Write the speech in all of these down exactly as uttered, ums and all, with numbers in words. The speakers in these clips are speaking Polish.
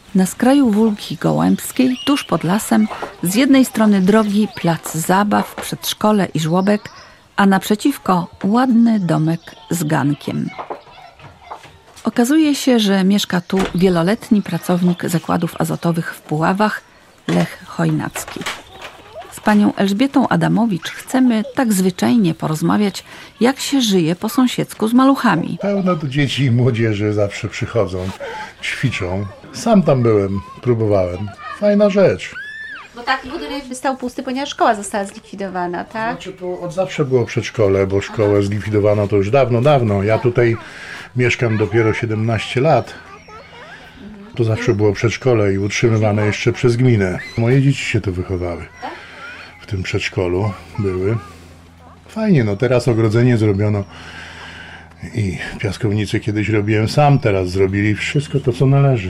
Na skraju Wólki Gołębskiej, tuż pod lasem, z jednej strony drogi plac zabaw, przedszkole i żłobek, a naprzeciwko ładny domek z gankiem. Okazuje się, że mieszka tu wieloletni pracownik zakładów azotowych w Puławach, Lech Chojnacki. Z panią Elżbietą Adamowicz chcemy tak zwyczajnie porozmawiać, jak się żyje po sąsiedzku z maluchami. Pełno tu dzieci i młodzieży zawsze przychodzą, ćwiczą. Sam tam byłem, próbowałem. Fajna rzecz. Bo taki budynek stał pusty, ponieważ szkoła została zlikwidowana, tak? Znaczy, to od zawsze było przedszkole, bo szkołę zlikwidowano to już dawno, dawno. Ja tutaj mieszkam dopiero siedemnaście lat. To zawsze było przedszkole i utrzymywane jeszcze przez gminę. Moje dzieci się tu wychowały. W tym przedszkolu były. Fajnie, no teraz ogrodzenie zrobiono i piaskownicę kiedyś robiłem sam, teraz zrobili wszystko to, co należy.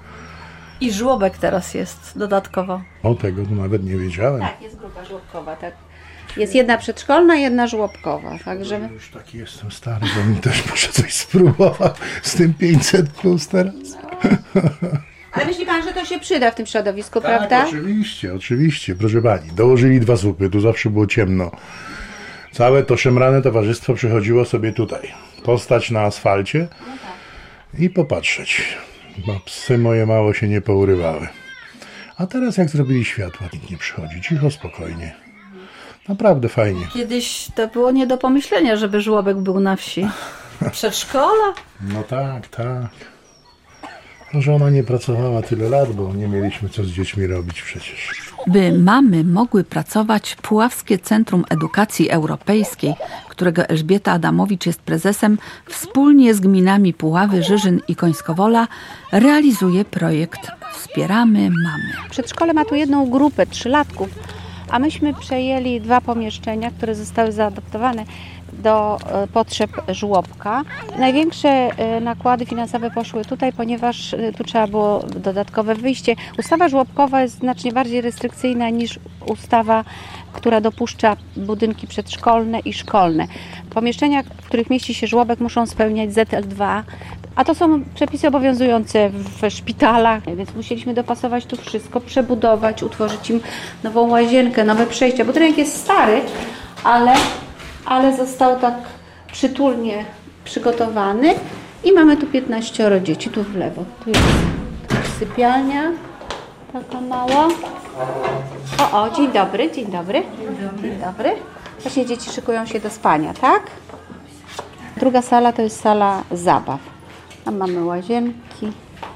I żłobek teraz jest dodatkowo. O, tego to nawet nie wiedziałem. Tak, jest grupa żłobkowa, tak. Jest jedna przedszkolna, jedna żłobkowa, także... Ja już taki jestem stary, że mi też muszę coś spróbować z tym pięćset plus teraz. Ale myśli pan, że to się przyda w tym środowisku, Tak, prawda? oczywiście, oczywiście, proszę pani. Dołożyli dwa słupy, tu zawsze było ciemno. Całe to szemrane towarzystwo przychodziło sobie tutaj. Postać na asfalcie i popatrzeć. Bo psy moje mało się nie pourywały. A teraz jak zrobili światła, nikt nie przychodzi. Cicho, spokojnie. Naprawdę fajnie. Kiedyś to było nie do pomyślenia, żeby żłobek był na wsi. Przedszkola? No tak, tak. Może ona nie pracowała tyle lat, bo nie mieliśmy co z dziećmi robić przecież. By mamy mogły pracować, Puławskie Centrum Edukacji Europejskiej, którego Elżbieta Adamowicz jest prezesem, wspólnie z gminami Puławy, Żyżyn i Końskowola realizuje projekt Wspieramy Mamy. Przedszkole ma tu jedną grupę trzylatków, a myśmy przejęli dwa pomieszczenia, które zostały zaadaptowane do potrzeb żłobka. Największe nakłady finansowe poszły tutaj, ponieważ tu trzeba było dodatkowe wyjście. Ustawa żłobkowa jest znacznie bardziej restrykcyjna niż ustawa, która dopuszcza budynki przedszkolne i szkolne. Pomieszczenia, w których mieści się żłobek, muszą spełniać Z L dwa, a to są przepisy obowiązujące w szpitalach, więc musieliśmy dopasować tu wszystko, przebudować, utworzyć im nową łazienkę, nowe przejścia. Budynek jest stary, ale ale został tak przytulnie przygotowany i mamy tu piętnaścioro dzieci, tu w lewo. Tu jest sypialnia, taka mała. O, o, dzień dobry, dzień dobry. Dzień dobry. Właśnie dzieci szykują się do spania, tak? Druga sala to jest sala zabaw. Tam mamy łazienki.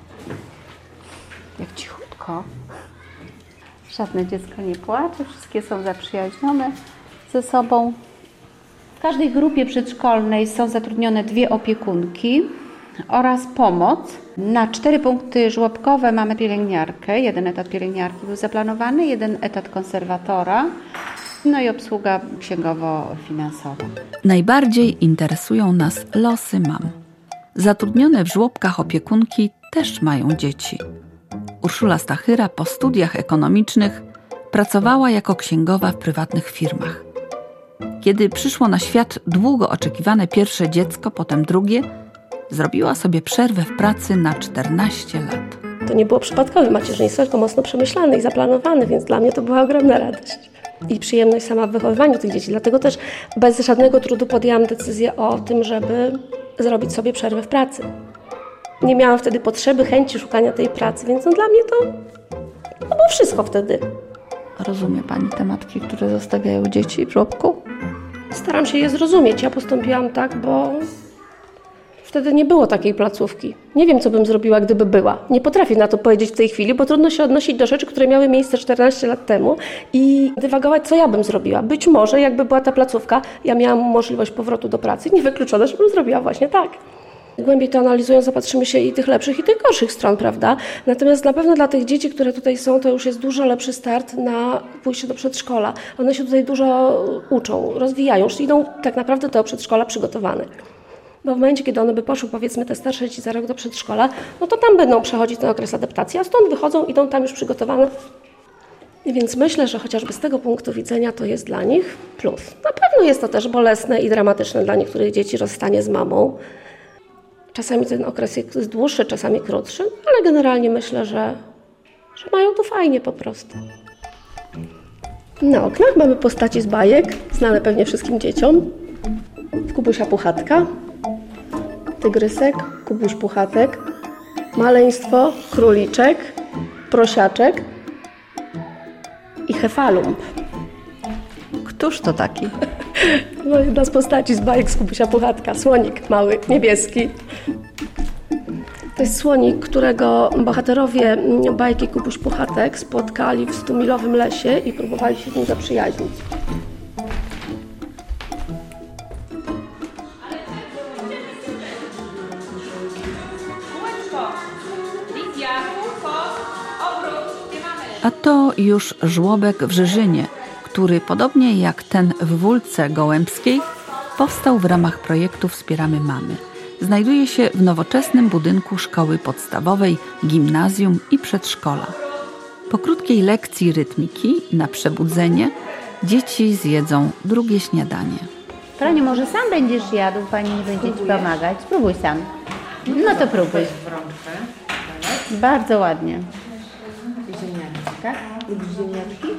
Jak cichutko. Żadne dziecko nie płacze, wszystkie są zaprzyjaźnione ze sobą. W każdej grupie przedszkolnej są zatrudnione dwie opiekunki oraz pomoc. Na cztery punkty żłobkowe mamy pielęgniarkę. Jeden etat pielęgniarki był zaplanowany, jeden etat konserwatora, no i obsługa księgowo-finansowa. Najbardziej interesują nas losy mam. Zatrudnione w żłobkach opiekunki też mają dzieci. Urszula Stachyra po studiach ekonomicznych pracowała jako księgowa w prywatnych firmach. Kiedy przyszło na świat długo oczekiwane pierwsze dziecko, potem drugie, zrobiła sobie przerwę w pracy na czternaście lat. To nie było przypadkowe macierzyństwo, tylko mocno przemyślane i zaplanowane, więc dla mnie to była ogromna radość i przyjemność sama w wychowywaniu tych dzieci. Dlatego też bez żadnego trudu podjęłam decyzję o tym, żeby zrobić sobie przerwę w pracy. Nie miałam wtedy potrzeby, chęci szukania tej pracy, więc no dla mnie to, to było wszystko wtedy. Rozumie pani te matki, które zostawiają dzieci w żłobku? Staram się je zrozumieć. Ja postąpiłam tak, bo wtedy nie było takiej placówki. Nie wiem, co bym zrobiła, gdyby była. Nie potrafię na to powiedzieć w tej chwili, bo trudno się odnosić do rzeczy, które miały miejsce czternaście lat temu i dywagować, co ja bym zrobiła. Być może, jakby była ta placówka, ja miałam możliwość powrotu do pracy. Niewykluczone, żebym zrobiła właśnie tak. Głębiej to analizując, zapatrzymy się i tych lepszych, i tych gorszych stron, prawda? Natomiast na pewno dla tych dzieci, które tutaj są, to już jest dużo lepszy start na pójście do przedszkola. One się tutaj dużo uczą, rozwijają, już idą tak naprawdę do przedszkola przygotowane. Bo w momencie, kiedy one by poszły, powiedzmy, te starsze dzieci za rok do przedszkola, no to tam będą przechodzić ten okres adaptacji, a stąd wychodzą, idą tam już przygotowane. I więc myślę, że chociażby z tego punktu widzenia to jest dla nich plus. Na pewno jest to też bolesne i dramatyczne dla niektórych dzieci rozstanie z mamą. Czasami ten okres jest dłuższy, czasami krótszy, ale generalnie myślę, że, że mają to fajnie po prostu. Na oknach mamy postaci z bajek, znane pewnie wszystkim dzieciom. Kubusia Puchatka, Tygrysek, Kubuś Puchatek, Maleństwo, Króliczek, Prosiaczek i Hefalump. Któż to taki? No, jedna z postaci z bajek z Kubusia Puchatka, słonik mały, niebieski. To jest słonik, którego bohaterowie bajki Kubuś Puchatek spotkali w stumilowym lesie i próbowali się z nim zaprzyjaźnić. A to już żłobek w Żyżynie, który podobnie jak ten w Wólce Gołębskiej powstał w ramach projektu Wspieramy Mamy. Znajduje się w nowoczesnym budynku szkoły podstawowej, gimnazjum i przedszkola. Po krótkiej lekcji rytmiki na przebudzenie dzieci zjedzą drugie śniadanie. Franiu, może sam będziesz jadł, pani nie będzie ci pomagać. Spróbuj sam. No to próbuj. Bardzo ładnie. Ziemniaczki, tak? Lubisz ziemniaczki?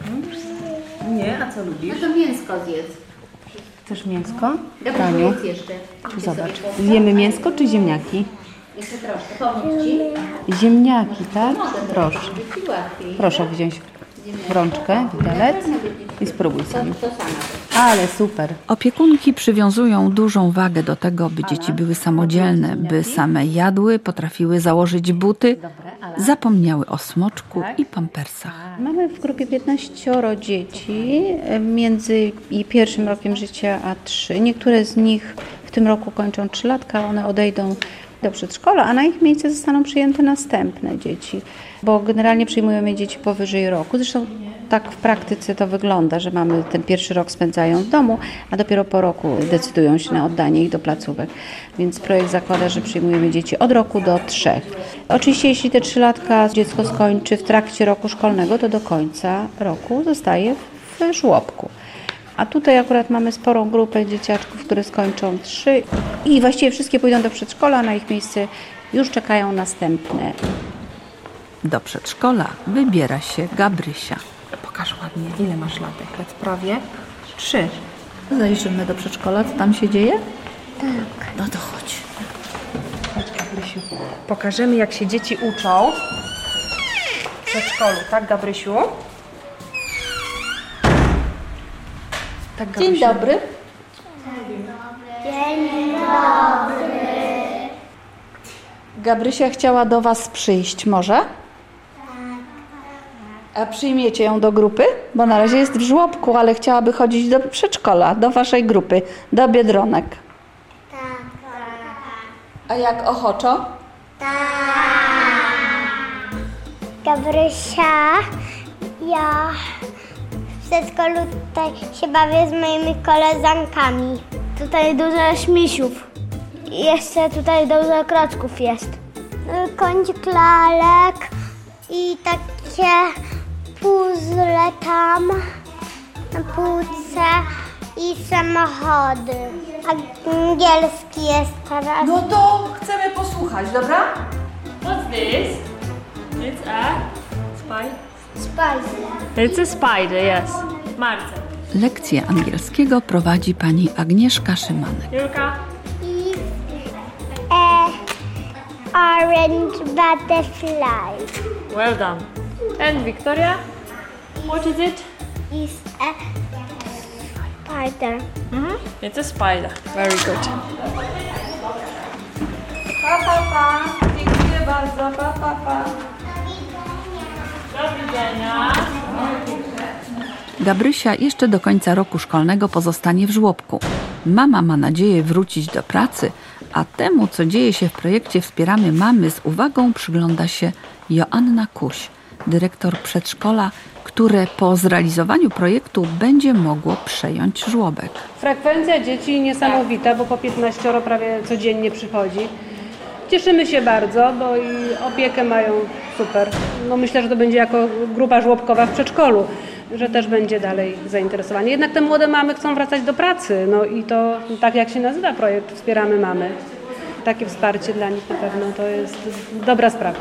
Nie, a co lubisz? No to mięsko zjedz. Chcesz mięsko? Dobra, Franiu, zjedz jeszcze. zobacz. Zjemy mięsko czy ziemniaki? Jeszcze troszkę. Pomóc ci? Ziemniaki, tak? Proszę. Żeby ci łatwiej. Proszę wziąć w rączkę, widelec i spróbuj sam. To sama. Ale super. Opiekunki przywiązują dużą wagę do tego, by dzieci były samodzielne, by same jadły, potrafiły założyć buty, zapomniały o smoczku i pampersach. Mamy w grupie piętnaścioro dzieci między i pierwszym rokiem życia a trzy. Niektóre z nich w tym roku kończą trzylatka, one odejdą do przedszkola, a na ich miejsce zostaną przyjęte następne dzieci, bo generalnie przyjmujemy dzieci powyżej roku. Zresztą tak w praktyce to wygląda, że mamy ten pierwszy rok spędzają w domu, a dopiero po roku decydują się na oddanie ich do placówek. Więc projekt zakłada, że przyjmujemy dzieci od roku do trzech. Oczywiście jeśli te trzylatka dziecko skończy w trakcie roku szkolnego, to do końca roku zostaje w żłobku. A tutaj akurat mamy sporą grupę dzieciaczków, które skończą trzy i właściwie wszystkie pójdą do przedszkola, a na ich miejsce już czekają następne. Do przedszkola wybiera się Gabrysia. Pokaż ładnie, ile masz latek? Lat prawie trzy. Zajrzymy do przedszkola, co tam się dzieje? Tak. No to chodź. Gabrysiu, pokażemy, jak się dzieci uczą w przedszkolu, tak, Gabrysiu? Tak, Gabrysiu. Dzień dobry. Gabrysia chciała do Was przyjść, może? A przyjmiecie ją do grupy? Bo na razie jest w żłobku, ale chciałaby chodzić do przedszkola, do Waszej grupy, do Biedronek. Tak. A jak ochoczo? Gabrysia, ja w przedszkolu tutaj się bawię z moimi koleżankami. Tutaj dużo śmisiów. I jeszcze tutaj dużo kroczków jest. Kącik lalek i takie puzzle tam na półce i samochody. Angielski jest teraz. No to chcemy posłuchać, dobra? What's this? It's a spider. Spider. It's a spider, yes. Marce. Lekcję angielskiego prowadzi pani Agnieszka Szymanek. Julka. I a orange butterfly. Well done. And Victoria? What is it? Is a spider. Mm-hmm. It's a spider. Very good. Pa, pa, pa. Dziękuję bardzo. Pa, pa, pa. Do widzenia. Gabrysia jeszcze do końca roku szkolnego pozostanie w żłobku. Mama ma nadzieję wrócić do pracy, a temu, co dzieje się w projekcie Wspieramy Mamy, z uwagą przygląda się Joanna Kuś, dyrektor przedszkola, które po zrealizowaniu projektu będzie mogło przejąć żłobek. Frekwencja dzieci niesamowita, bo po piętnaścioro prawie codziennie przychodzi. Cieszymy się bardzo, bo i opiekę mają super. No myślę, że to będzie jako grupa żłobkowa w przedszkolu, że też będzie dalej zainteresowanie. Jednak te młode mamy chcą wracać do pracy, no i to tak jak się nazywa projekt Wspieramy Mamy. takie wsparcie dla nich na pewno to jest dobra sprawa.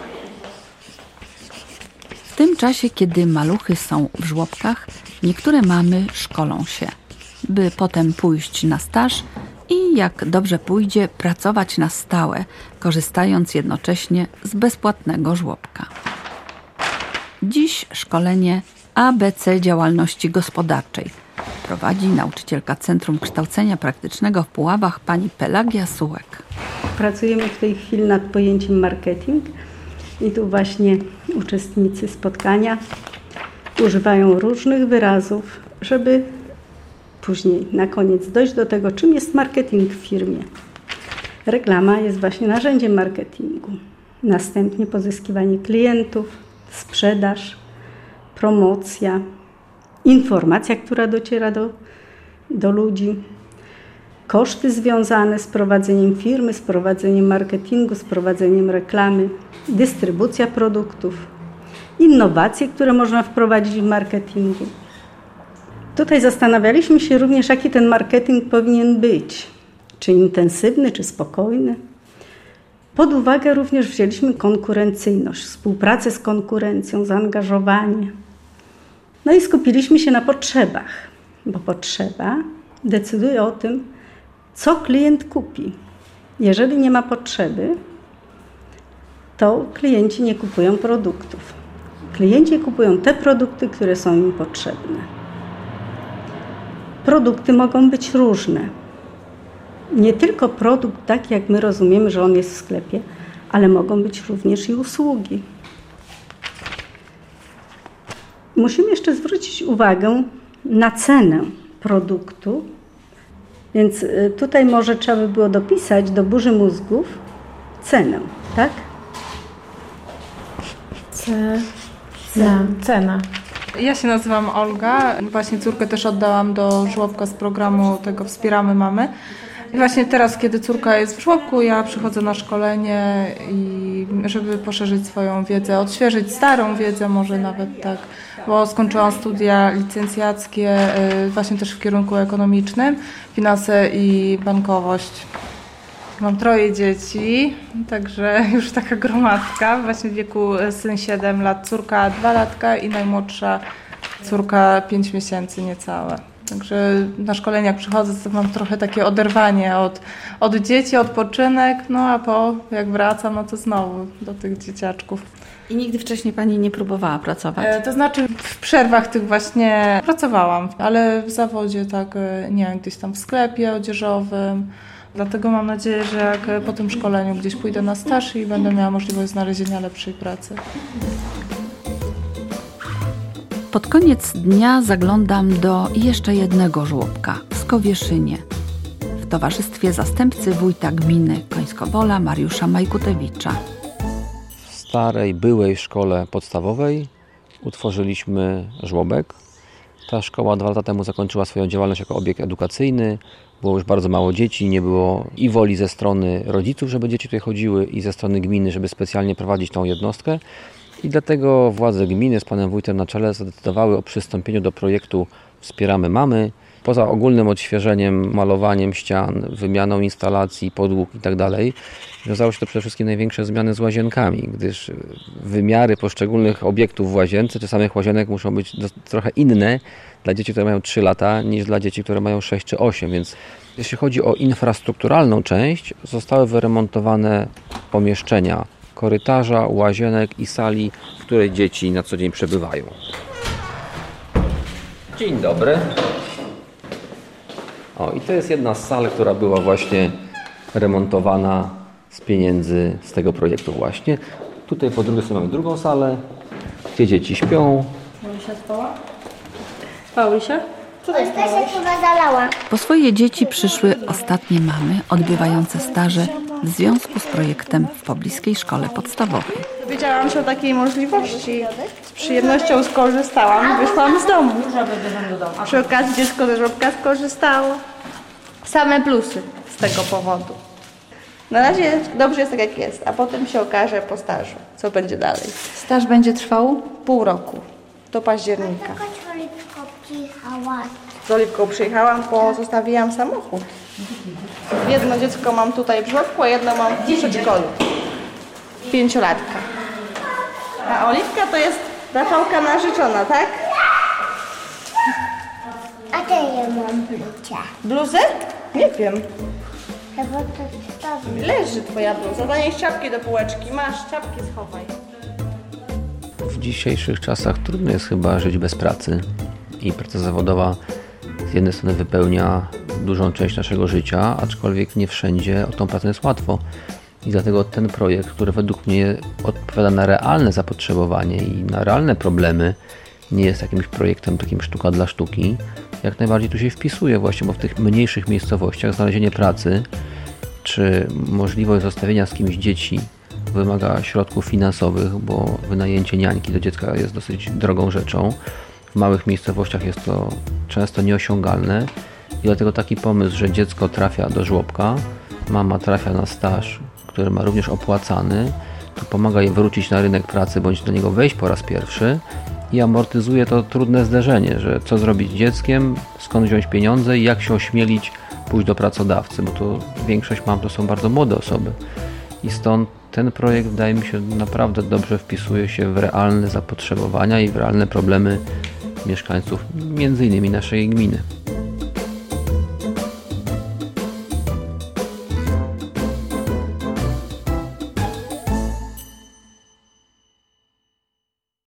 W tym czasie, kiedy maluchy są w żłobkach, niektóre mamy szkolą się, by potem pójść na staż i jak dobrze pójdzie, pracować na stałe, korzystając jednocześnie z bezpłatnego żłobka. Dziś szkolenie A B C działalności gospodarczej prowadzi nauczycielka Centrum Kształcenia Praktycznego w Puławach pani Pelagia Sułek. Pracujemy w tej chwili nad pojęciem marketing i tu właśnie uczestnicy spotkania używają różnych wyrazów, żeby później na koniec dojść do tego, czym jest marketing w firmie. Reklama jest właśnie narzędziem marketingu. Następnie pozyskiwanie klientów, sprzedaż, promocja, informacja, która dociera do, do ludzi, koszty związane z prowadzeniem firmy, z prowadzeniem marketingu, z prowadzeniem reklamy, dystrybucja produktów, innowacje, które można wprowadzić w marketingu. Tutaj zastanawialiśmy się również, jaki ten marketing powinien być. Czy intensywny, czy spokojny. Pod uwagę również wzięliśmy konkurencyjność, współpracę z konkurencją, zaangażowanie. No i skupiliśmy się na potrzebach, bo potrzeba decyduje o tym, co klient kupi. Jeżeli nie ma potrzeby, to klienci nie kupują produktów. Klienci kupują te produkty, które są im potrzebne. Produkty mogą być różne. Nie tylko produkt tak, jak my rozumiemy, że on jest w sklepie, ale mogą być również i usługi. Musimy jeszcze zwrócić uwagę na cenę produktu, więc tutaj może trzeba by było dopisać do burzy mózgów cenę, tak? Cena. Cena. Ja się nazywam Olga. Właśnie córkę też oddałam do żłobka z programu tego Wspieramy Mamy. I właśnie teraz, kiedy córka jest w żłobku, ja przychodzę na szkolenie, i żeby poszerzyć swoją wiedzę, odświeżyć starą wiedzę może nawet tak, bo skończyłam studia licencjackie właśnie też w kierunku ekonomicznym, finanse i bankowość. Mam troje dzieci, także już taka gromadka, właśnie w wieku syn siedem lat, córka dwa latka i najmłodsza córka pięć miesięcy niecałe. Także na szkoleniach przychodzę, to mam trochę takie oderwanie od, od dzieci, odpoczynek, no a po jak wracam, no to znowu do tych dzieciaczków. I nigdy wcześniej pani nie próbowała pracować? E, to znaczy w przerwach tych właśnie pracowałam, ale w zawodzie tak nie, gdzieś tam w sklepie odzieżowym. Dlatego mam nadzieję, że jak po tym szkoleniu gdzieś pójdę na staż i będę miała możliwość znalezienia lepszej pracy. Pod koniec dnia zaglądam do jeszcze jednego żłobka w Skowieszynie w towarzystwie zastępcy wójta gminy Końskowola Mariusza Majkutewicza. W starej, byłej szkole podstawowej utworzyliśmy żłobek. Ta szkoła dwa lata temu zakończyła swoją działalność jako obiekt edukacyjny. Było już bardzo mało dzieci, nie było i woli ze strony rodziców, żeby dzieci tutaj chodziły, i ze strony gminy, żeby specjalnie prowadzić tą jednostkę. I dlatego władze gminy z panem wójtem na czele zadecydowały o przystąpieniu do projektu Wspieramy Mamy. Poza ogólnym odświeżeniem, malowaniem ścian, wymianą instalacji, podłóg itd. wiązało się to przede wszystkim największe zmiany z łazienkami, gdyż wymiary poszczególnych obiektów w łazience czy samych łazienek muszą być trochę inne dla dzieci, które mają trzy lata, niż dla dzieci, które mają sześć czy osiem. Więc jeśli chodzi o infrastrukturalną część, zostały wyremontowane pomieszczenia korytarza, łazienek i sali, w której dzieci na co dzień przebywają. Dzień dobry. O, i to jest jedna z sal, która była właśnie remontowana z pieniędzy z tego projektu właśnie. Tutaj po drugiej stronie mamy drugą salę, gdzie dzieci śpią. Pausia spała? Pausia? To jest się chyba zalała. Po swoje dzieci przyszły ostatnie mamy odbywające staże w związku z projektem w pobliskiej szkole podstawowej. Dowiedziałam się o takiej możliwości. Z przyjemnością skorzystałam i wyszłam z domu. Przy okazji dziecko ze żłobka skorzystało. Same plusy z tego powodu. Na razie dobrze jest tak, jak jest, a potem się okaże po stażu, co będzie dalej. Staż będzie trwał pół roku, do października. Tylko cicho, hałas. z Oliwką przyjechałam, bo zostawiłam samochód. Jedno dziecko mam tutaj w żłobku, a jedno mam w przedszkolu. Pięciolatka. A Oliwka to jest Rafałka narzeczona, tak? A to ja mam bluzę. Bluzę? Nie wiem. Chyba to wstawię. Leży twoja bluza. Zanieś czapki do półeczki. Masz, czapki schowaj. W dzisiejszych czasach trudno jest chyba żyć bez pracy i praca zawodowa z jednej strony wypełnia dużą część naszego życia, aczkolwiek nie wszędzie o tą pracę jest łatwo. I dlatego ten projekt, który według mnie odpowiada na realne zapotrzebowanie i na realne problemy, nie jest jakimś projektem takim sztuka dla sztuki, jak najbardziej tu się wpisuje właśnie, bo w tych mniejszych miejscowościach znalezienie pracy czy możliwość zostawienia z kimś dzieci wymaga środków finansowych, bo wynajęcie niańki do dziecka jest dosyć drogą rzeczą. W małych miejscowościach jest to często nieosiągalne i dlatego taki pomysł, że dziecko trafia do żłobka, mama trafia na staż, który ma również opłacany, to pomaga jej wrócić na rynek pracy bądź do niego wejść po raz pierwszy i amortyzuje to trudne zderzenie, że co zrobić z dzieckiem, skąd wziąć pieniądze i jak się ośmielić pójść do pracodawcy, bo to większość mam to są bardzo młode osoby i stąd ten projekt wydaje mi się naprawdę dobrze wpisuje się w realne zapotrzebowania i w realne problemy mieszkańców, między innymi naszej gminy.